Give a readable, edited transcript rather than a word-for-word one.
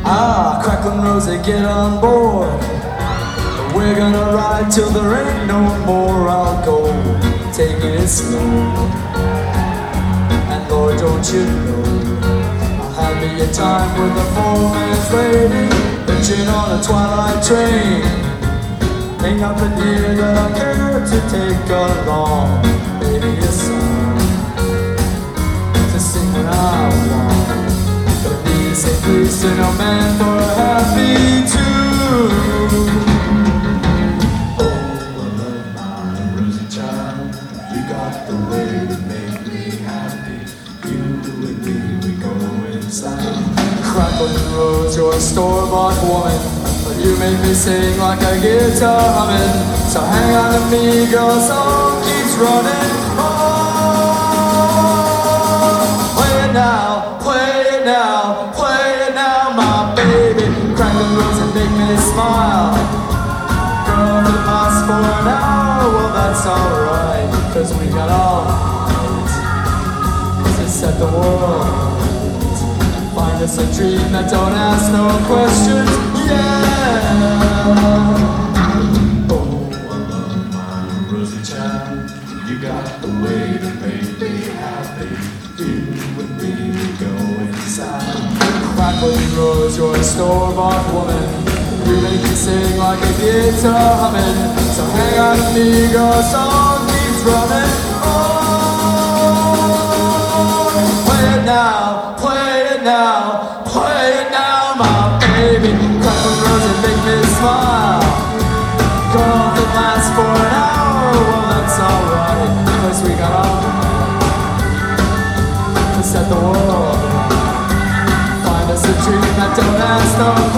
Ah, Cracklin' Rosie, get on board. We're gonna ride till there ain't no more. I'll go taking it slow. And Lord, don't you know, I'll have me a time with a 4-man's lady, hitching on a twilight train. Ain't nothing here that I care to take along. Maybe a song to sing when I want. Don't need to say please to no man for a happy tune. Oh, I love my Rosie child. You got the way to make me happy. You and me, we go inside. Cracklin' Rose, you're a store-bought woman, but you make me sing like a guitar humming. So hang on to me, girl, song keeps running on. Play it now, play it now, play it now, my baby. Cracklin' Rose and make me smile. Girl, if it lasts for an hour, well that's alright, 'cause we got all night to set the world. Find us a dream that don't ask no questions, yeah. Oh, I love my Rosie child. You got the way to make me happy. You and me, we go inside. Cracklin' Rose, you're a store-bought woman. You make me sing like a guitar humming. So hang on to me, girl, song keeps running on. Play it now, play it now, play it now, my baby. Cracklin' Rose and make me smile. Girl, if it lasts for an hour, well that's alright, 'cause we got all to set the world. Find us a dream that don't ask no